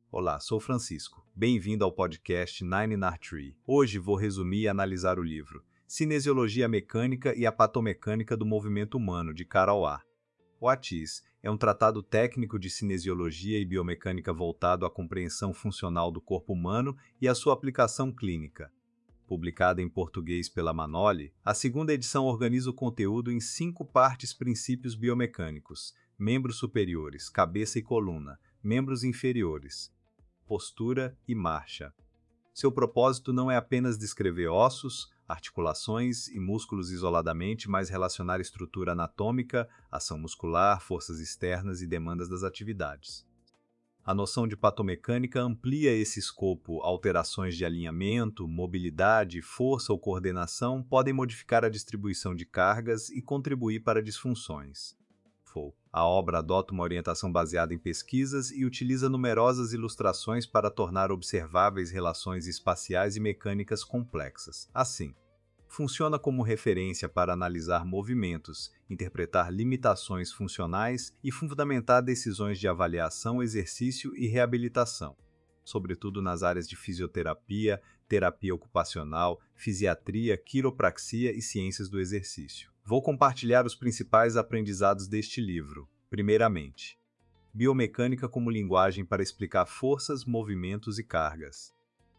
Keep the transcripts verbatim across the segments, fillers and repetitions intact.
Olá, sou Francisco. Bem-vindo ao podcast Nine in Tree. Hoje vou resumir e analisar o livro Cinesiologia Mecânica e a Patomecânica do Movimento Humano, de Carol A. What-is é um tratado técnico de cinesiologia e biomecânica voltado à compreensão funcional do corpo humano e à sua aplicação clínica. Publicada em português pela Manoli, a segunda edição organiza o conteúdo em cinco partes: princípios biomecânicos, membros superiores, cabeça e coluna, membros inferiores, postura e marcha. Seu propósito não é apenas descrever ossos, articulações e músculos isoladamente, mas relacionar estrutura anatômica, ação muscular, forças externas e demandas das atividades. A noção de patomecânica amplia esse escopo. Alterações de alinhamento, mobilidade, força ou coordenação podem modificar a distribuição de cargas e contribuir para disfunções. A obra adota uma orientação baseada em pesquisas e utiliza numerosas ilustrações para tornar observáveis relações espaciais e mecânicas complexas. Assim, funciona como referência para analisar movimentos, interpretar limitações funcionais e fundamentar decisões de avaliação, exercício e reabilitação, sobretudo nas áreas de fisioterapia, terapia ocupacional, fisiatria, quiropraxia e ciências do exercício. Vou compartilhar os principais aprendizados deste livro. Primeiramente, biomecânica como linguagem para explicar forças, movimentos e cargas.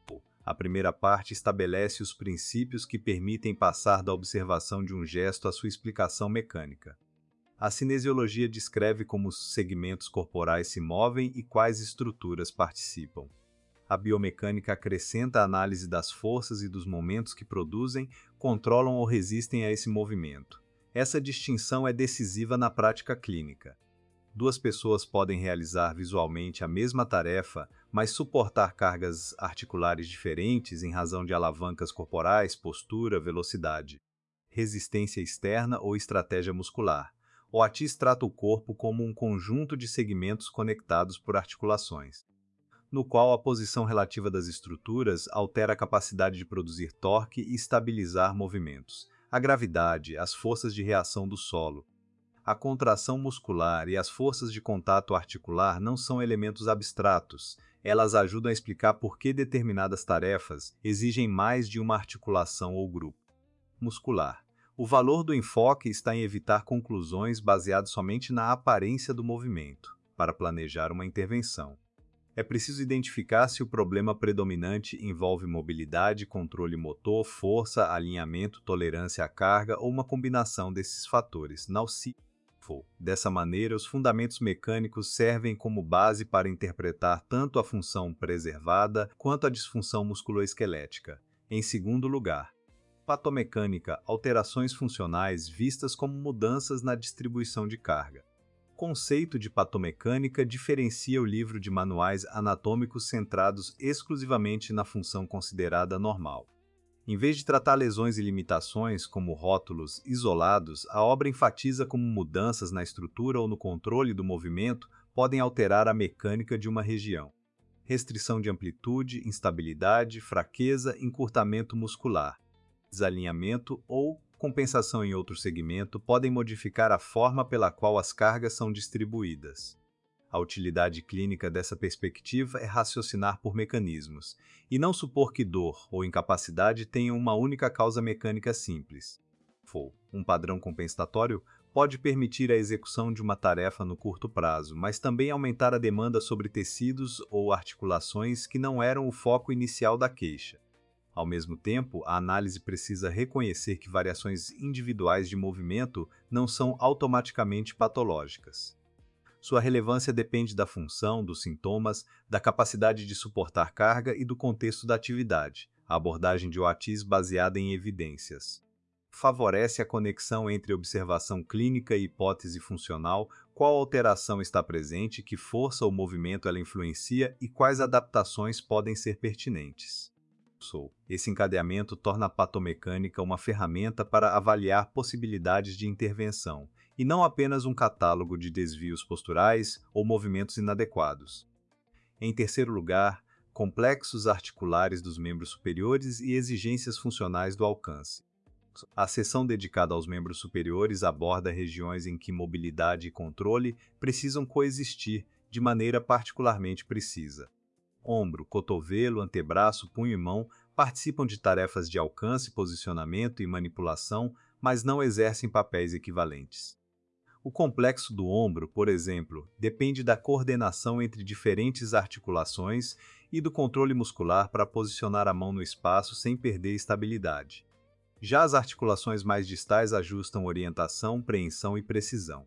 A primeira parte estabelece os princípios que permitem passar da observação de um gesto à sua explicação mecânica. A cinesiologia descreve como os segmentos corporais se movem e quais estruturas participam. A biomecânica acrescenta a análise das forças e dos momentos que produzem, controlam ou resistem a esse movimento. Essa distinção é decisiva na prática clínica. Duas pessoas podem realizar visualmente a mesma tarefa, mas suportar cargas articulares diferentes em razão de alavancas corporais, postura, velocidade, resistência externa ou estratégia muscular. What-is trata o corpo como um conjunto de segmentos conectados por articulações, no qual a posição relativa das estruturas altera a capacidade de produzir torque e estabilizar movimentos. A gravidade, as forças de reação do solo, a contração muscular e as forças de contato articular não são elementos abstratos. Elas ajudam a explicar por que determinadas tarefas exigem mais de uma articulação ou grupo muscular. O valor do enfoque está em evitar conclusões baseadas somente na aparência do movimento, para planejar uma intervenção. É preciso identificar se o problema predominante envolve mobilidade, controle motor, força, alinhamento, tolerância à carga ou uma combinação desses fatores. Nauci. Dessa maneira, os fundamentos mecânicos servem como base para interpretar tanto a função preservada quanto a disfunção musculoesquelética. Em segundo lugar, patomecânica, alterações funcionais vistas como mudanças na distribuição de carga. O conceito de patomecânica diferencia o livro de manuais anatômicos centrados exclusivamente na função considerada normal. Em vez de tratar lesões e limitações como rótulos isolados, a obra enfatiza como mudanças na estrutura ou no controle do movimento podem alterar a mecânica de uma região. Restrição de amplitude, instabilidade, fraqueza, encurtamento muscular, desalinhamento ou compensação em outro segmento podem modificar a forma pela qual as cargas são distribuídas. A utilidade clínica dessa perspectiva é raciocinar por mecanismos, e não supor que dor ou incapacidade tenham uma única causa mecânica simples. Um padrão compensatório pode permitir a execução de uma tarefa no curto prazo, mas também aumentar a demanda sobre tecidos ou articulações que não eram o foco inicial da queixa. Ao mesmo tempo, a análise precisa reconhecer que variações individuais de movimento não são automaticamente patológicas. Sua relevância depende da função, dos sintomas, da capacidade de suportar carga e do contexto da atividade. A abordagem de What-is, baseada em evidências, favorece a conexão entre observação clínica e hipótese funcional, qual alteração está presente, que força ou movimento ela influencia e quais adaptações podem ser pertinentes. Esse encadeamento torna a patomecânica uma ferramenta para avaliar possibilidades de intervenção, e não apenas um catálogo de desvios posturais ou movimentos inadequados. Em terceiro lugar, complexos articulares dos membros superiores e exigências funcionais do alcance. A seção dedicada aos membros superiores aborda regiões em que mobilidade e controle precisam coexistir de maneira particularmente precisa. ombro, cotovelo, antebraço, punho e mão participam de tarefas de alcance, posicionamento e manipulação, mas não exercem papéis equivalentes. O complexo do ombro, por exemplo, depende da coordenação entre diferentes articulações e do controle muscular para posicionar a mão no espaço sem perder estabilidade. Já as articulações mais distais ajustam orientação, preensão e precisão.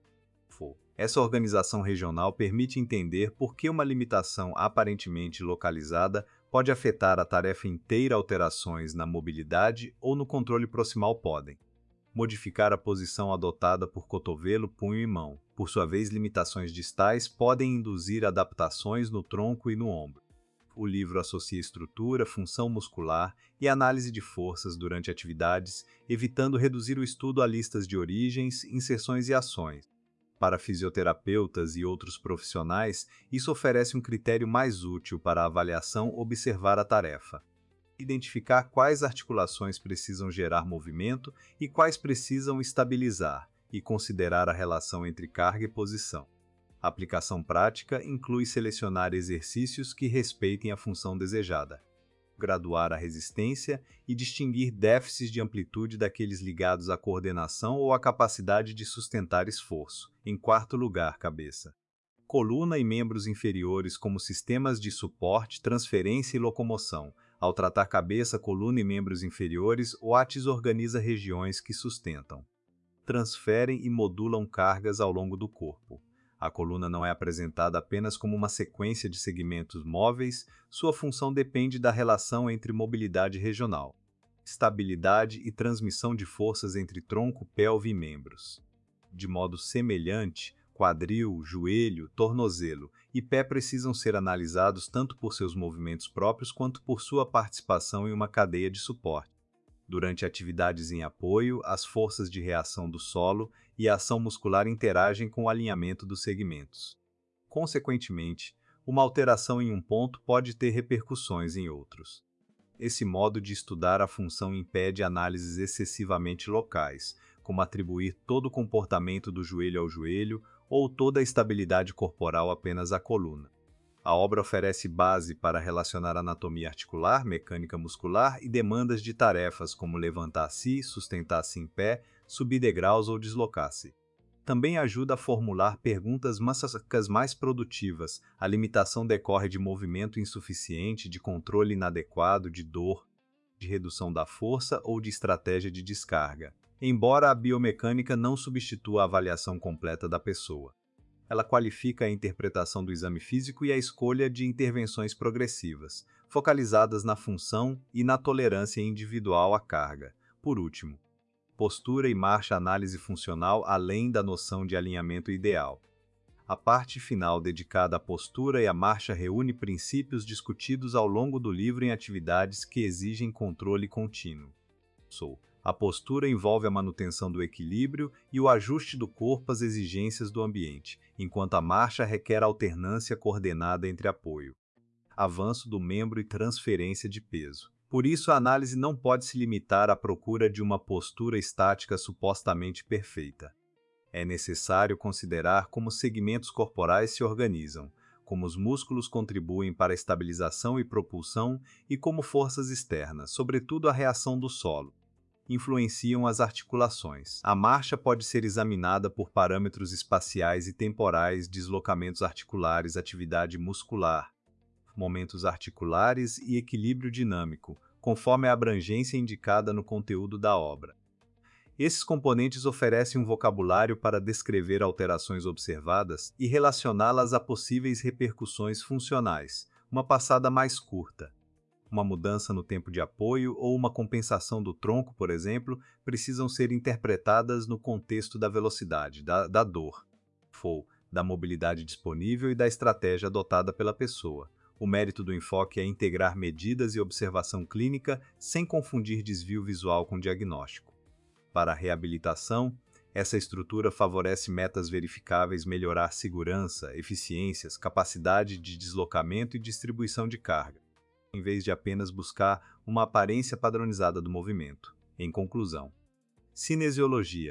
Essa organização regional permite entender por que uma limitação aparentemente localizada pode afetar a tarefa inteira. Alterações na mobilidade ou no controle proximal podem modificar a posição adotada por cotovelo, punho e mão. Por sua vez, limitações distais podem induzir adaptações no tronco e no ombro. O livro associa estrutura, função muscular e análise de forças durante atividades, evitando reduzir o estudo a listas de origens, inserções e ações. Para fisioterapeutas e outros profissionais, isso oferece um critério mais útil para a avaliação. Observar a tarefa. Identificar quais articulações precisam gerar movimento e quais precisam estabilizar, e considerar a relação entre carga e posição. A aplicação prática inclui selecionar exercícios que respeitem a função desejada, graduar a resistência e distinguir déficits de amplitude daqueles ligados à coordenação ou à capacidade de sustentar esforço. Em quarto lugar, cabeça. Coluna e membros inferiores como sistemas de suporte, transferência e locomoção. Ao tratar cabeça, coluna e membros inferiores, o ATIS organiza regiões que sustentam, transferem e modulam cargas ao longo do corpo. A coluna não é apresentada apenas como uma sequência de segmentos móveis, sua função depende da relação entre mobilidade regional, estabilidade e transmissão de forças entre tronco, pelve e membros. De modo semelhante, quadril, joelho, tornozelo e pé precisam ser analisados tanto por seus movimentos próprios quanto por sua participação em uma cadeia de suporte. Durante atividades em apoio, as forças de reação do solo e a ação muscular interagem com o alinhamento dos segmentos. Consequentemente, uma alteração em um ponto pode ter repercussões em outros. Esse modo de estudar a função impede análises excessivamente locais, como atribuir todo o comportamento do joelho ao joelho ou toda a estabilidade corporal apenas à coluna. A obra oferece base para relacionar anatomia articular, mecânica muscular e demandas de tarefas como levantar-se, sustentar-se em pé, subir degraus ou deslocar-se. Também ajuda a formular perguntas mais produtivas. A limitação decorre de movimento insuficiente, de controle inadequado, de dor, de redução da força ou de estratégia de descarga. Embora a biomecânica não substitua a avaliação completa da pessoa, ela qualifica a interpretação do exame físico e a escolha de intervenções progressivas, focalizadas na função e na tolerância individual à carga. Por último, postura e marcha análise funcional além da noção de alinhamento ideal. A parte final dedicada à postura e à marcha reúne princípios discutidos ao longo do livro em atividades que exigem controle contínuo. Sou. A postura envolve a manutenção do equilíbrio e o ajuste do corpo às exigências do ambiente, enquanto a marcha requer alternância coordenada entre apoio, avanço do membro e transferência de peso. Por isso, a análise não pode se limitar à procura de uma postura estática supostamente perfeita. É necessário considerar como segmentos corporais se organizam, como os músculos contribuem para a estabilização e propulsão e como forças externas, sobretudo a reação do solo, influenciam as articulações. A marcha pode ser examinada por parâmetros espaciais e temporais, deslocamentos articulares, atividade muscular, momentos articulares e equilíbrio dinâmico, conforme a abrangência indicada no conteúdo da obra. Esses componentes oferecem um vocabulário para descrever alterações observadas e relacioná-las a possíveis repercussões funcionais, uma passada mais curta, uma mudança no tempo de apoio ou uma compensação do tronco, por exemplo, precisam ser interpretadas no contexto da velocidade, da, da dor, ou da mobilidade disponível e da estratégia adotada pela pessoa. O mérito do enfoque é integrar medidas e observação clínica sem confundir desvio visual com diagnóstico. Para a reabilitação, essa estrutura favorece metas verificáveis, melhorar segurança, eficiências, capacidade de deslocamento e distribuição de carga, em vez de apenas buscar uma aparência padronizada do movimento. Em conclusão, cinesiologia.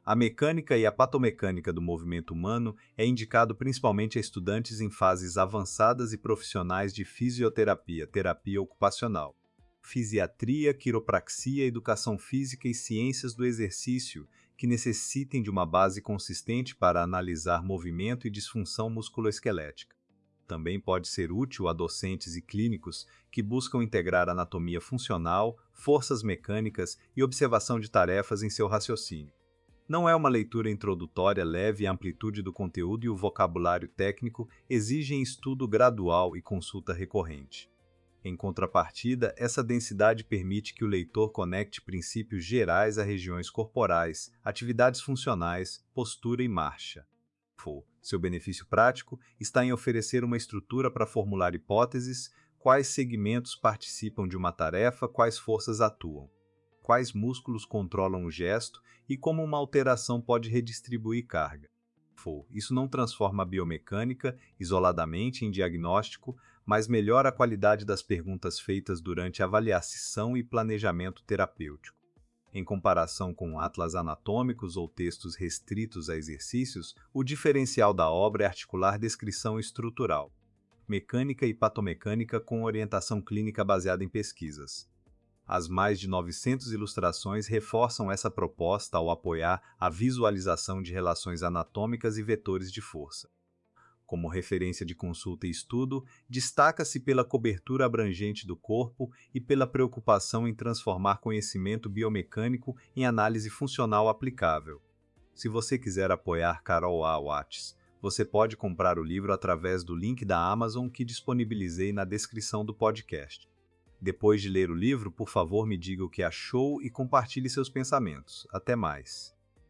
A mecânica e a patomecânica do movimento humano é indicado principalmente a estudantes em fases avançadas e profissionais de fisioterapia, terapia ocupacional, fisiatria, quiropraxia, educação física e ciências do exercício, que necessitem de uma base consistente para analisar movimento e disfunção musculoesquelética. Também pode ser útil a docentes e clínicos que buscam integrar anatomia funcional, forças mecânicas e observação de tarefas em seu raciocínio. Não é uma leitura introdutória leve e a amplitude do conteúdo e o vocabulário técnico exigem estudo gradual e consulta recorrente. Em contrapartida, essa densidade permite que o leitor conecte princípios gerais a regiões corporais, atividades funcionais, postura e marcha. Seu benefício prático está em oferecer uma estrutura para formular hipóteses, quais segmentos participam de uma tarefa, quais forças atuam, quais músculos controlam o gesto e como uma alteração pode redistribuir carga. Isso não transforma a biomecânica isoladamente em diagnóstico, mas melhora a qualidade das perguntas feitas durante avaliação e planejamento terapêutico. Em comparação com atlas anatômicos ou textos restritos a exercícios, o diferencial da obra é articular descrição estrutural, mecânica e patomecânica com orientação clínica baseada em pesquisas. As mais de novecentas ilustrações reforçam essa proposta ao apoiar a visualização de relações anatômicas e vetores de força. Como referência de consulta e estudo, destaca-se pela cobertura abrangente do corpo e pela preocupação em transformar conhecimento biomecânico em análise funcional aplicável. Se você quiser apoiar Carol A. Watts, você pode comprar o livro através do link da Amazon que disponibilizei na descrição do podcast. Depois de ler o livro, por favor, me diga o que achou e compartilhe seus pensamentos. Até mais!